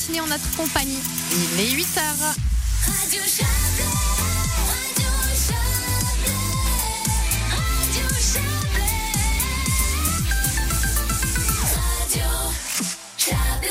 matinée en notre compagnie. Il est 8h. Radio Chablais, Radio Chablais, Radio Chablais, Radio Chablais.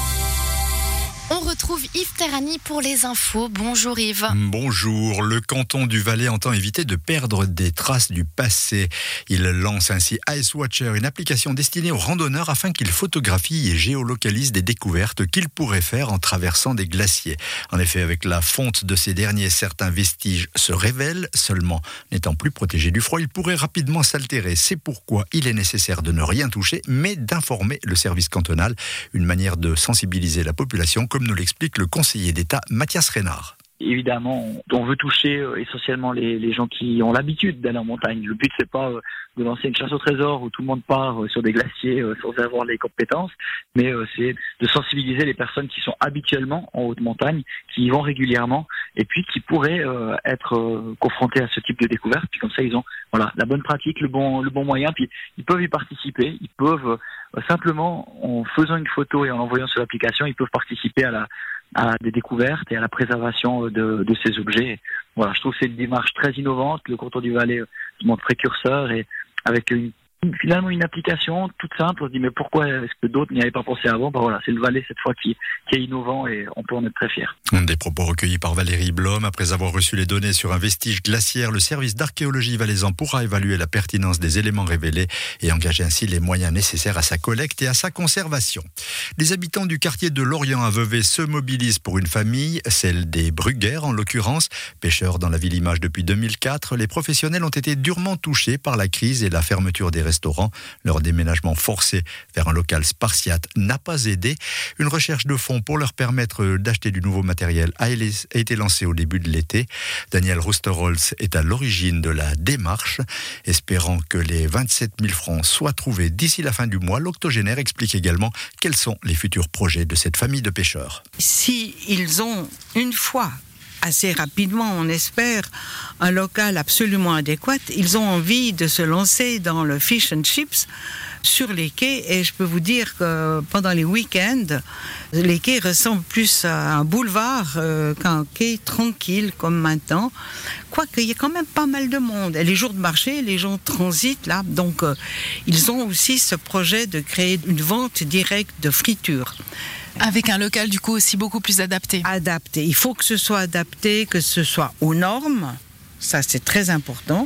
On retrouve Yves Terrani pour les infos. Bonjour Yves. Bonjour. Le canton du Valais entend éviter de perdre des traces du passé. Il lance ainsi Ice Watcher, une application destinée aux randonneurs afin qu'ils photographient et géolocalisent des découvertes qu'ils pourraient faire en traversant des glaciers. En effet, avec la fonte de ces derniers, certains vestiges se révèlent. Seulement, n'étant plus protégés du froid, ils pourraient rapidement s'altérer. C'est pourquoi il est nécessaire de ne rien toucher, mais d'informer le service cantonal. Une manière de sensibiliser la population, comme nous l'explique le conseiller d'État Mathias Reynard. Évidemment, on veut toucher essentiellement les gens qui ont l'habitude d'aller en montagne. Le but, c'est pas de lancer une chasse au trésor où tout le monde part sur des glaciers sans avoir les compétences, mais c'est de sensibiliser les personnes qui sont habituellement en haute montagne, qui y vont régulièrement, et puis qui pourraient être confrontés à ce type de découverte. Puis comme ça, ils ont la bonne pratique, le bon moyen, puis ils peuvent y participer. Ils peuvent simplement, en faisant une photo et en l'envoyant sur l'application, ils peuvent participer à des découvertes et à la préservation de ces objets. Voilà, je trouve que c'est une démarche très innovante. Le canton du Valais se montre précurseur et avec finalement une application toute simple. On se dit mais pourquoi est-ce que d'autres n'y avaient pas pensé avant? C'est le Valais cette fois qui est innovant et on peut en être très fiers. Des propos recueillis par Valérie Blom. Après avoir reçu les données sur un vestige glaciaire, le service d'archéologie valaisan pourra évaluer la pertinence des éléments révélés et engager ainsi les moyens nécessaires à sa collecte et à sa conservation. Les habitants du quartier de Lorient à Vevey se mobilisent pour une famille, celle des Bruguères en l'occurrence. Pêcheurs dans la ville Image depuis 2004, les professionnels ont été durement touchés par la crise et la fermeture des restaurants. Leur déménagement forcé vers un local spartiate n'a pas aidé. Une recherche de fonds pour leur permettre d'acheter du nouveau matériel a été lancée au début de l'été. Daniel Rusterholz est à l'origine de la démarche. Espérant que les 27 000 francs soient trouvés d'ici la fin du mois, l'octogénaire explique également quels sont les futurs projets de cette famille de pêcheurs. Si ils ont une fois assez rapidement, on espère, un local absolument adéquat, ils ont envie de se lancer dans le fish and chips sur les quais, et je peux vous dire que pendant les week-ends, les quais ressemblent plus à un boulevard qu'à un quai tranquille comme maintenant, quoique il y a quand même pas mal de monde. Et les jours de marché, les gens transitent là, donc ils ont aussi ce projet de créer une vente directe de friture. Avec un local du coup aussi beaucoup plus adapté. Adapté. Il faut que ce soit adapté, que ce soit aux normes. Ça, c'est très important.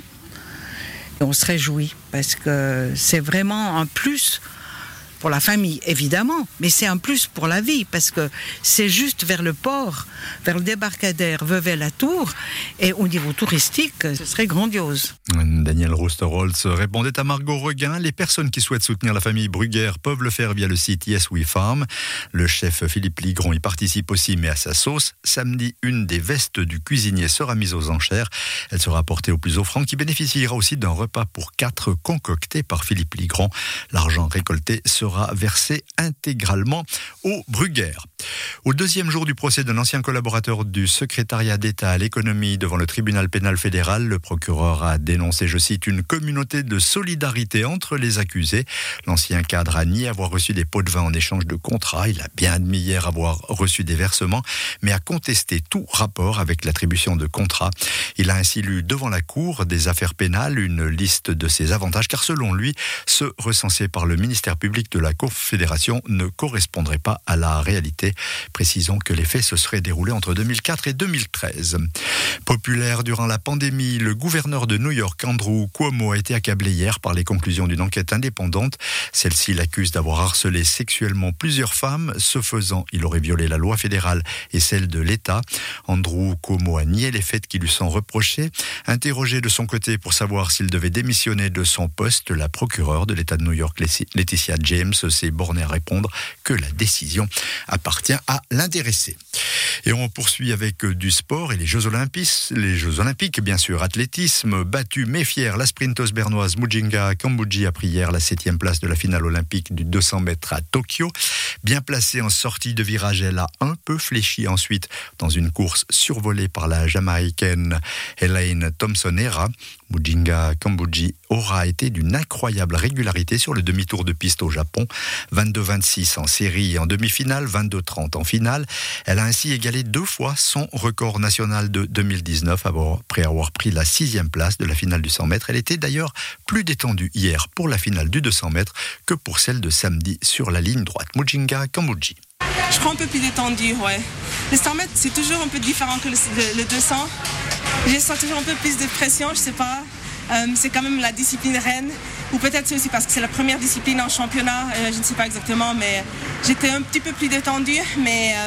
Et on se réjouit parce que c'est vraiment un plus pour la famille, évidemment, mais c'est un plus pour la vie parce que c'est juste vers le port, vers le débarcadère Vevey-la-Tour, et au niveau touristique, ce serait grandiose. Daniel Rusterholz répondait à Margot Reguin. Les personnes qui souhaitent soutenir la famille Bruguère peuvent le faire via le site Yes We Farm. Le chef Philippe Ligron y participe aussi, mais à sa sauce. Samedi, une des vestes du cuisinier sera mise aux enchères. Elle sera apportée au plus offrant, qui bénéficiera aussi d'un repas pour 4 concocté par Philippe Ligron. L'argent récolté sera versé intégralement aux Bruguères. Au deuxième jour du procès d'un ancien collaborateur du secrétariat d'État à l'économie devant le tribunal pénal fédéral, le procureur a dénoncé, je cite, une communauté de solidarité entre les accusés. L'ancien cadre a nié avoir reçu des pots de vin en échange de contrats. Il a bien admis hier avoir reçu des versements, mais a contesté tout rapport avec l'attribution de contrats. Il a ainsi lu devant la Cour des affaires pénales une liste de ses avantages, car selon lui, ceux recensés par le ministère public de la Confédération ne correspondraient pas à la réalité. Précisons que les faits se seraient déroulés entre 2004 et 2013. Populaire durant la pandémie, le gouverneur de New York, Andrew Cuomo, a été accablé hier par les conclusions d'une enquête indépendante. Celle-ci l'accuse d'avoir harcelé sexuellement plusieurs femmes. Ce faisant, il aurait violé la loi fédérale et celle de l'État. Andrew Cuomo a nié les faits qui lui sont reprochés. Interrogé de son côté pour savoir s'il devait démissionner de son poste, la procureure de l'État de New York, Laetitia James, s'est bornée à répondre que la décision appartient à l'intéressé. Et on poursuit avec du sport et les Jeux Olympiques, bien sûr. Athlétisme, battu mais fier, la sprinteuse bernoise Mujinga Kambodji a pris hier la 7e place de la finale olympique du 200 mètres à Tokyo. Bien placée en sortie de virage, elle a un peu fléchi ensuite dans une course survolée par la Jamaïcaine Elaine Thompson-Herah. Mujinga Kambodji aura été d'une incroyable régularité sur le demi-tour de piste au Japon. 22-26 en série et en demi-finale, 22-30 en finale. Elle a ainsi égalé 2 fois son record national de 2019 après avoir pris la 6e place de la finale du 100 mètres. Elle était d'ailleurs plus détendue hier pour la finale du 200 mètres que pour celle de samedi sur la ligne droite. Mujinga Kambodji. Je crois un peu plus détendu, ouais. Le 100 mètres, c'est toujours un peu différent que le 200. Je sens toujours un peu plus de pression, je sais pas. C'est quand même la discipline reine. Ou peut-être c'est aussi parce que c'est la première discipline en championnat, je ne sais pas exactement, mais j'étais un petit peu plus détendue, mais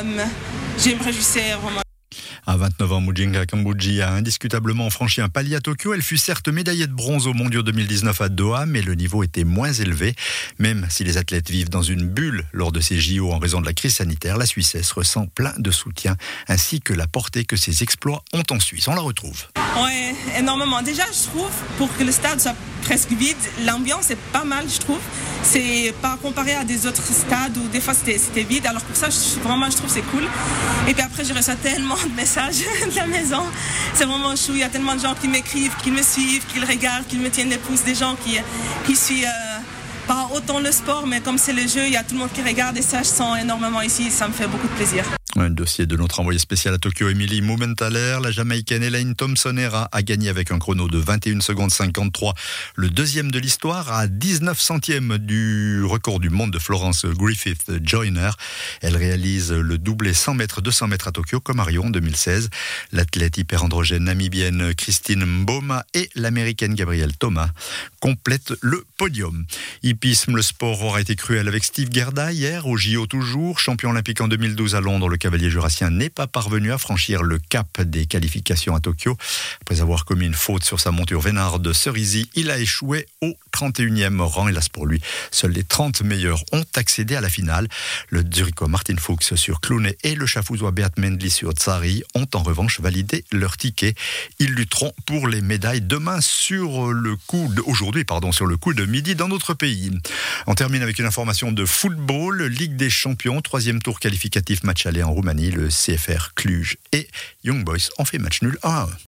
je me réjouissais vraiment. À 29 ans, Mujinga Kambodji a indiscutablement franchi un palier à Tokyo. Elle fut certes médaillée de bronze aux Mondiaux 2019 à Doha, mais le niveau était moins élevé. Même si les athlètes vivent dans une bulle lors de ces JO en raison de la crise sanitaire, la Suissesse ressent plein de soutien, ainsi que la portée que ses exploits ont en Suisse. On la retrouve. Oui, énormément. Déjà, je trouve, pour que le stade soit presque vide, l'ambiance est pas mal, je trouve. C'est pas comparé à des autres stades où des fois c'était vide, alors pour ça, je trouve c'est cool. Et puis après, je reçois tellement de messages de la maison. C'est vraiment chou. Il y a tellement de gens qui m'écrivent, qui me suivent, qui le regardent, qui me tiennent les pouces, des gens qui suivent pas autant le sport, mais comme c'est le jeu, il y a tout le monde qui regarde et ça, je sens énormément ici. Ça me fait beaucoup de plaisir. Un dossier de notre envoyé spécial à Tokyo, Émilie Mumenthaler. La Jamaïcaine Elaine Thompson-Hera a gagné avec un chrono de 21 secondes 53, le deuxième de l'histoire, à 19 centièmes du record du monde de Florence Griffith Joyner. Elle réalise le doublé 100 mètres, 200 mètres à Tokyo, comme à Rio en 2016. L'athlète hyperandrogène namibienne Christine Mboma et l'américaine Gabrielle Thomas complètent le podium. Hippisme, le sport aura été cruel avec Steve Gerda hier, au JO toujours. Champion olympique en 2012 à Londres, le cavalier jurassien n'est pas parvenu à franchir le cap des qualifications à Tokyo. Après avoir commis une faute sur sa monture Vénard de Cerisy, il a échoué au 31e rang. Hélas pour lui, seuls les 30 meilleurs ont accédé à la finale. Le Zurichois Martin Fuchs sur Clooney et le Chafouzois Beat Mendley sur Tsari ont en revanche validé leur ticket. Ils lutteront pour les médailles demain sur le coup de midi dans notre pays. On termine avec une information de football. Ligue des Champions, 3e tour qualificatif, match aller en Roumanie. Le CFR Cluj et Young Boys ont fait match nul 1-1.